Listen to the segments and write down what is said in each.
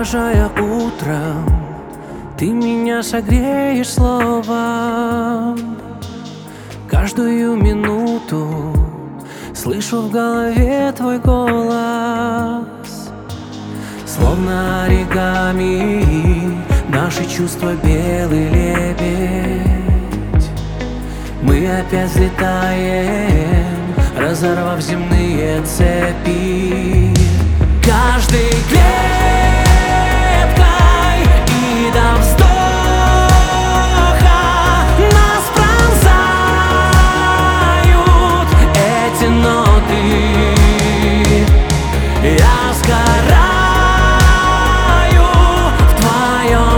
Провожая утром, ты меня согреешь словом. Каждую минуту слышу в голове твой голос. Словно оригами наши чувства белый лебедь. Мы опять взлетаем, разорвав земные цепи. Каждый клеткой и до вздоха нас пронзают эти ноты. Я сгораю в твоем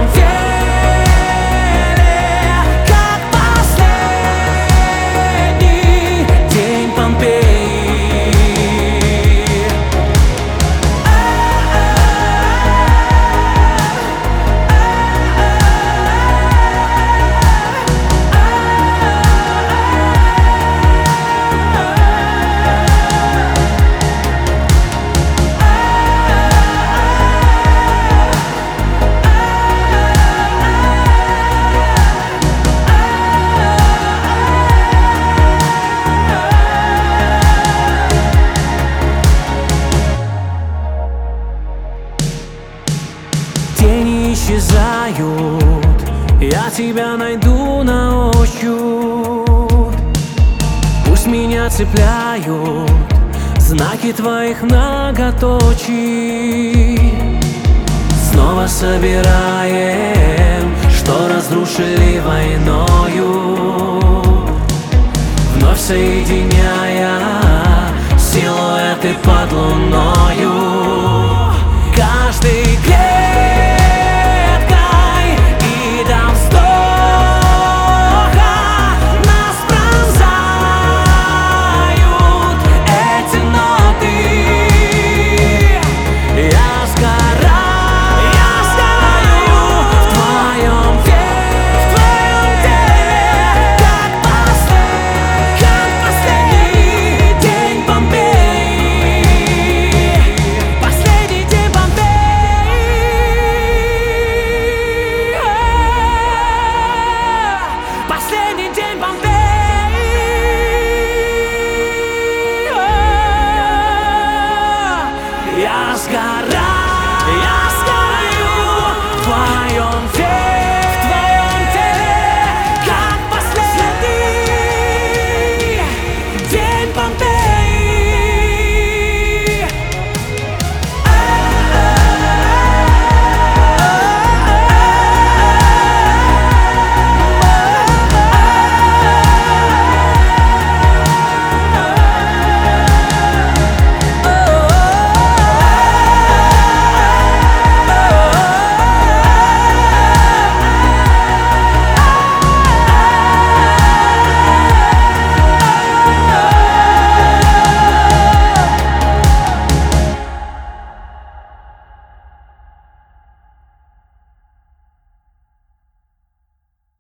теле, как последний день Помпеи. Тени исчезают, я тебя найду на ощупь. Пусть меня цепляют знаки твоих многоточий. Снова собираем, что разрушили войною, вновь соединяя силуэты под луною.